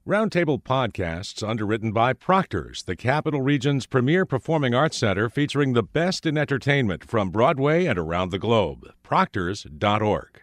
Roundtable Podcasts, underwritten by Proctor's, the Capital Region's premier performing arts center featuring the best in entertainment from Broadway and around the globe. Proctors.org.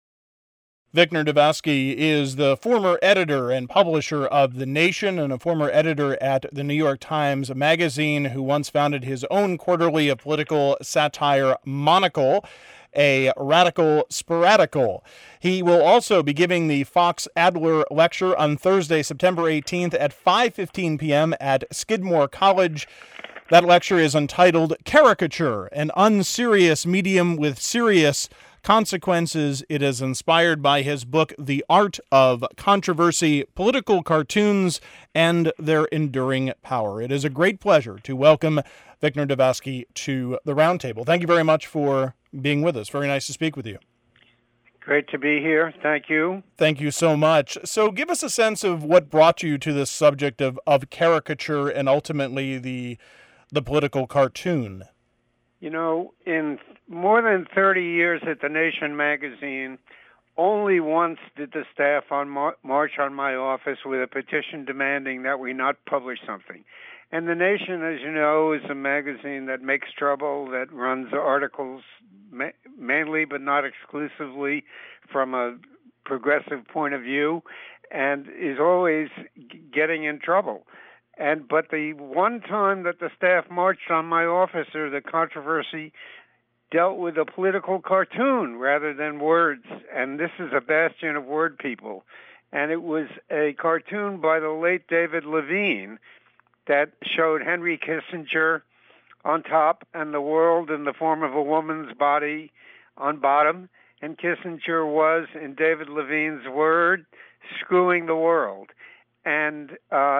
Victor Dubosky is the former editor and publisher of The Nation and a former editor at the New York Times Magazine, who once founded his own quarterly of political satire, Monocle, a radical sporadical. He will also be giving the Fox Adler Lecture on Thursday, September 18th at 5:15 p.m. at Skidmore College. That lecture is entitled Caricature, an unserious medium with serious consequences. It is inspired by his book, The Art of Controversy, Political Cartoons and Their Enduring Power. It is a great pleasure to welcome Victor Dubosky to the Roundtable. Thank you very much for being with us. Very nice to speak with you. Great to be here. Thank you. Thank you so much. So give us a sense of what brought you to this subject of caricature and ultimately the political cartoon. You know, in more than 30 years at The Nation magazine, only once did the staff march on my office with a petition demanding that we not publish something. And The Nation, as you know, is a magazine that makes trouble, that runs articles mainly but not exclusively from a progressive point of view, and is always getting in trouble. But the one time that the staff marched on my office, or the controversy dealt with a political cartoon rather than words. And this is a bastion of word people. And it was a cartoon by the late David Levine that showed Henry Kissinger on top and the world in the form of a woman's body on bottom. And Kissinger was, in David Levine's word, screwing the world. And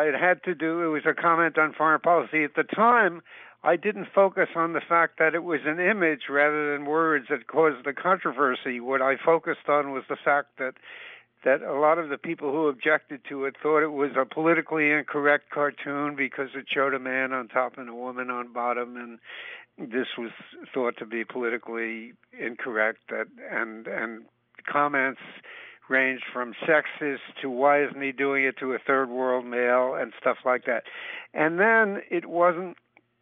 it was a comment on foreign policy. At the time, I didn't focus on the fact that it was an image rather than words that caused the controversy. What I focused on was the fact that a lot of the people who objected to it thought it was a politically incorrect cartoon because it showed a man on top and a woman on bottom, and this was thought to be politically incorrect. And comments ranged from sexist to why isn't he doing it to a third world male and stuff like that. And then it wasn't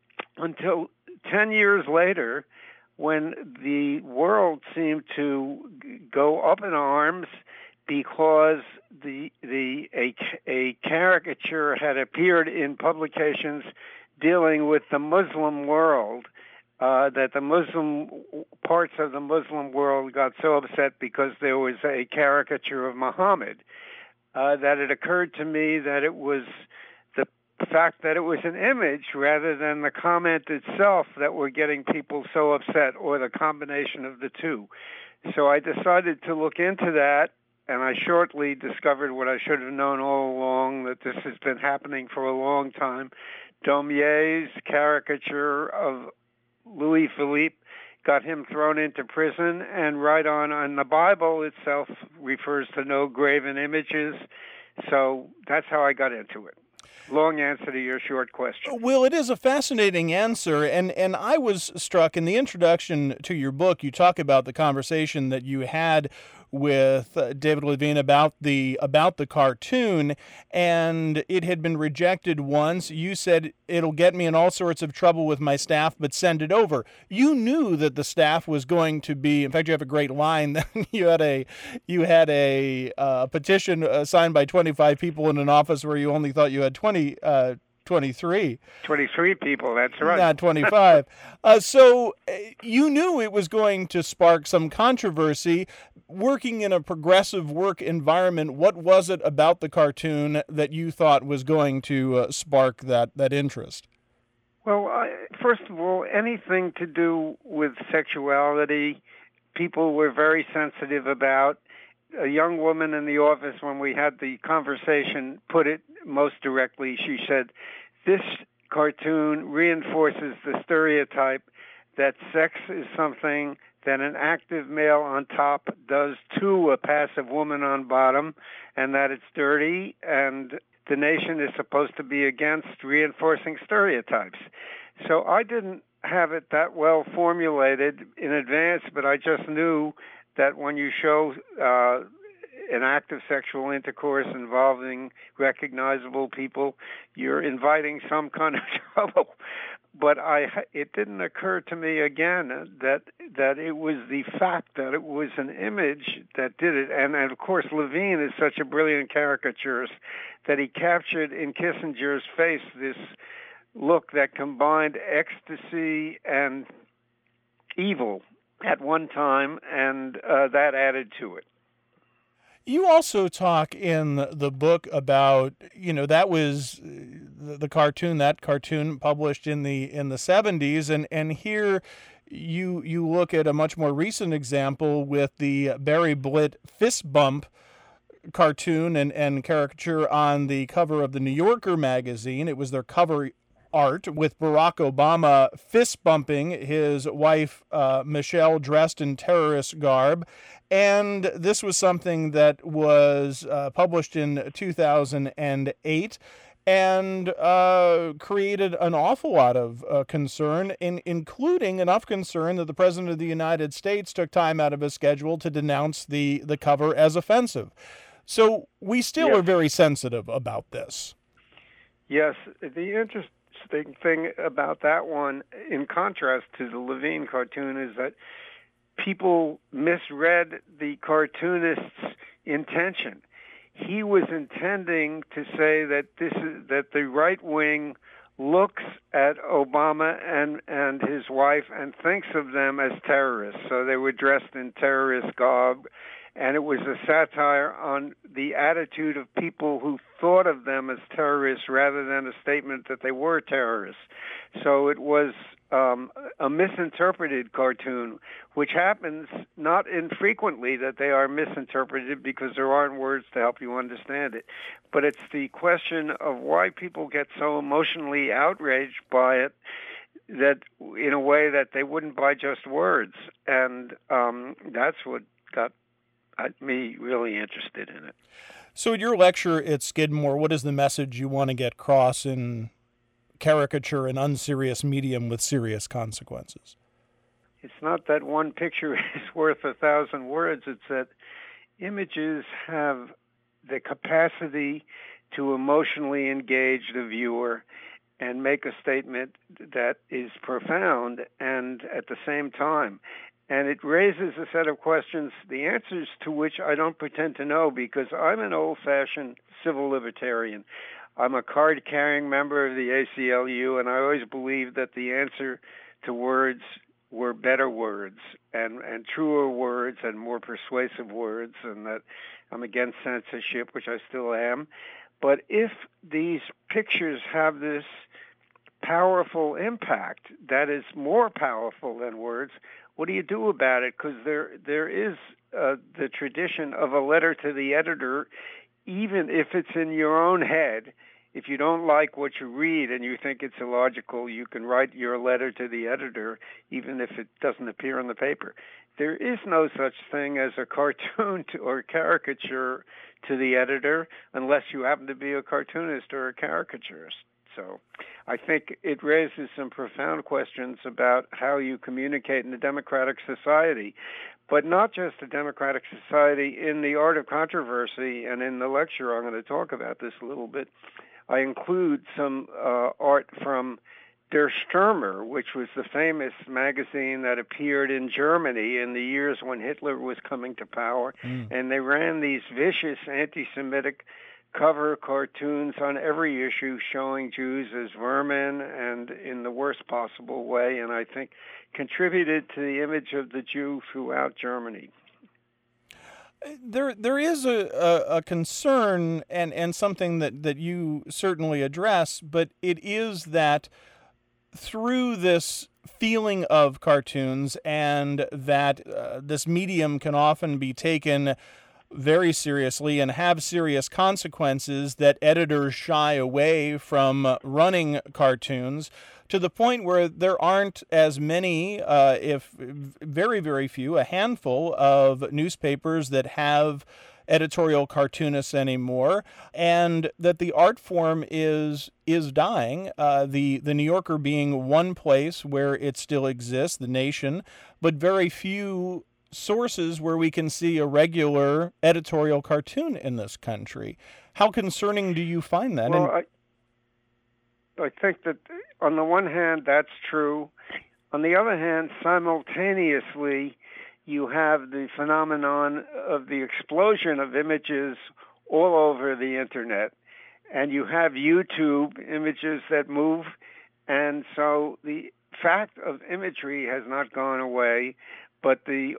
until 10 years later when the world seemed to go up in arms because a caricature had appeared in publications dealing with the Muslim world, that the Muslim parts of the Muslim world got so upset because there was a caricature of Muhammad, that it occurred to me that it was the fact that it was an image rather than the comment itself that were getting people so upset, or the combination of the two. So I decided to look into that, and I shortly discovered what I should have known all along, that this has been happening for a long time. Daumier's caricature of Louis Philippe got him thrown into prison, and right on the Bible itself refers to no graven images. So that's how I got into it. Long answer to your short question. Well, it is a fascinating answer, and I was struck in the introduction to your book. You talk about the conversation that you had with David Levine about the cartoon, and it had been rejected once. You said, it'll get me in all sorts of trouble with my staff, but send it over. You knew that the staff was going to be, in fact, you have a great line that you had a petition signed by 25 people in an office where you only thought you had 23 people, that's right. Not 25. So you knew it was going to spark some controversy. Working in a progressive work environment, what was it about the cartoon that you thought was going to spark that interest? Well, first of all, anything to do with sexuality, people were very sensitive about. A young woman in the office, when we had the conversation, put it most directly. She said, this cartoon reinforces the stereotype that sex is something that an active male on top does to a passive woman on bottom, and that it's dirty, and the Nation is supposed to be against reinforcing stereotypes. So I didn't have it that well formulated in advance, but I just knew that when you show an act of sexual intercourse involving recognizable people, you're inviting some kind of trouble. But it didn't occur to me again that it was the fact that it was an image that did it. And of course, Levine is such a brilliant caricaturist that he captured in Kissinger's face this look that combined ecstasy and evil at one time, and that added to it. You also talk in the book about, that was the cartoon, published in the 70s, and here you look at a much more recent example with the Barry Blitt fist bump cartoon and caricature on the cover of the New Yorker magazine. It was their cover art with Barack Obama fist bumping his wife Michelle dressed in terrorist garb. And this was something that was published in 2008 and created an awful lot of concern, including enough concern that the President of the United States took time out of his schedule to denounce the cover as offensive. So we still are very sensitive about this. Yes, the interesting thing about that one, in contrast to the Levine cartoon, is that people misread the cartoonist's intention. He was intending to say that the right wing looks at Obama and his wife and thinks of them as terrorists. So they were dressed in terrorist garb, and it was a satire on the attitude of people who thought of them as terrorists rather than a statement that they were terrorists. So it was a misinterpreted cartoon, which happens not infrequently that they are misinterpreted because there aren't words to help you understand it. But it's the question of why people get so emotionally outraged by it that in a way that they wouldn't by just words. And that's what got me really interested in it. So at your lecture at Skidmore, what is the message you want to get across in caricature, an unserious medium with serious consequences? It's not that one picture is worth 1,000 words. It's that images have the capacity to emotionally engage the viewer and make a statement that is profound and at the same time. And it raises a set of questions, the answers to which I don't pretend to know because I'm an old-fashioned civil libertarian. I'm a card-carrying member of the ACLU, and I always believed that the answer to words were better words and truer words and more persuasive words, and that I'm against censorship, which I still am. But if these pictures have this powerful impact that is more powerful than words, what do you do about it? Because there is the tradition of a letter to the editor, even if it's in your own head. If you don't like what you read and you think it's illogical, you can write your letter to the editor, even if it doesn't appear in the paper. There is no such thing as a cartoon or caricature to the editor unless you happen to be a cartoonist or a caricaturist. So I think it raises some profound questions about how you communicate in a democratic society, but not just a democratic society. In The Art of Controversy, and in the lecture I'm going to talk about this a little bit, I include some art from Der Stürmer, which was the famous magazine that appeared in Germany in the years when Hitler was coming to power. And they ran these vicious anti-Semitic cover cartoons on every issue showing Jews as vermin and in the worst possible way, and I think contributed to the image of the Jew throughout Germany. There is a concern and something that you certainly address, but it is that through this feeling of cartoons and that this medium can often be taken very seriously and have serious consequences, that editors shy away from running cartoons to the point where there aren't as many, if very, very few, a handful of newspapers that have editorial cartoonists anymore, and that the art form is dying. The New Yorker being one place where it still exists, The Nation, but very few sources where we can see a regular editorial cartoon in this country. How concerning do you find that? Well, I think that on the one hand, that's true. On the other hand, simultaneously, you have the phenomenon of the explosion of images all over the internet. And you have YouTube images that move. And so the fact of imagery has not gone away, but it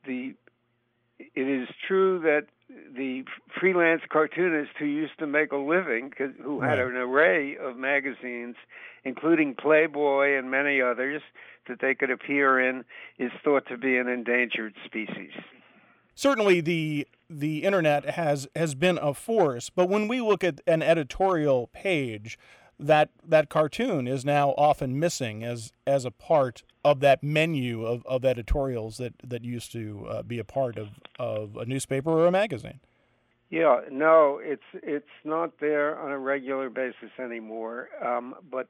is true that the freelance cartoonists who used to make a living, who had an array of magazines, including Playboy and many others, that they could appear in, is thought to be an endangered species. Certainly the internet has been a force, but when we look at an editorial page, that cartoon is now often missing as a part of that menu of editorials that used to be a part of a newspaper or a magazine. Yeah, no, it's not there on a regular basis anymore. But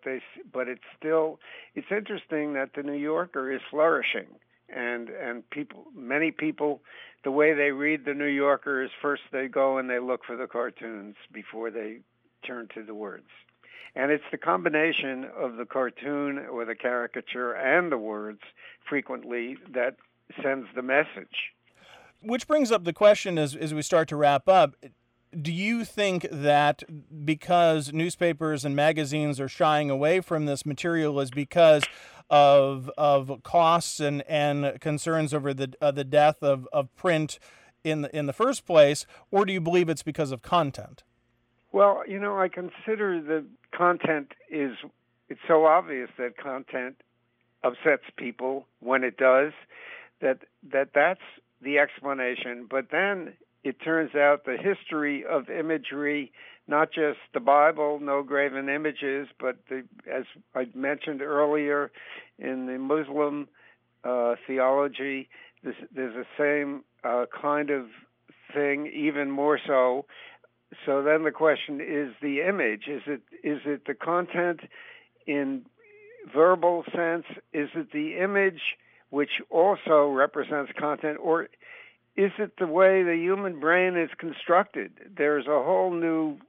it's interesting that the New Yorker is flourishing, and many people, the way they read the New Yorker is first they go and they look for the cartoons before they turn to the words. And it's the combination of the cartoon or the caricature and the words frequently that sends the message. Which brings up the question as we start to wrap up. Do you think that because newspapers and magazines are shying away from this material is because of costs and concerns over the death of print in the first place, or do you believe it's because of content? Well, I consider the content it's so obvious that content upsets people when it does, that's the explanation. But then it turns out the history of imagery, not just the Bible, no graven images, but as I mentioned earlier, in the Muslim theology, there's the same kind of thing, even more so. So then the question is the image. Is it the content in verbal sense? Is it the image which also represents content, or is it the way the human brain is constructed? There's a whole new,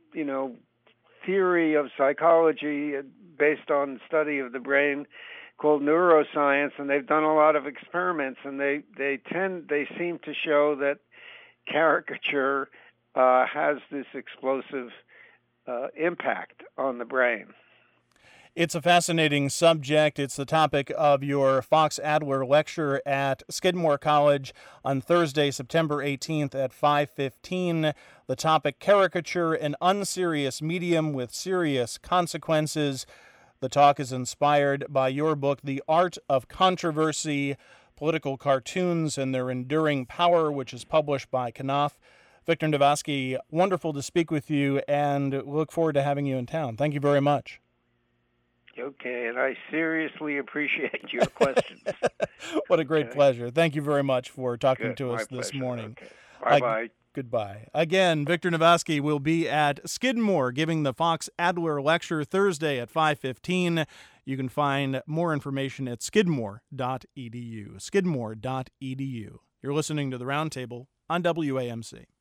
theory of psychology based on study of the brain called neuroscience, and they've done a lot of experiments, and they seem to show that caricature has this explosive impact on the brain. It's a fascinating subject. It's the topic of your Fox Adler lecture at Skidmore College on Thursday, September 18th at 5:15. The topic, Caricature, an Unserious Medium with Serious Consequences. The talk is inspired by your book, The Art of Controversy, Political Cartoons and Their Enduring Power, which is published by Knopf. Victor Nowosky, wonderful to speak with you, and look forward to having you in town. Thank you very much. Okay, and I seriously appreciate your questions. What a great pleasure. Thank you very much for talking to us this morning. Okay. Bye-bye. Goodbye. Again, Victor Nowosky will be at Skidmore giving the Fox Adler lecture Thursday at 5:15. You can find more information at skidmore.edu. Skidmore.edu. You're listening to The Roundtable on WAMC.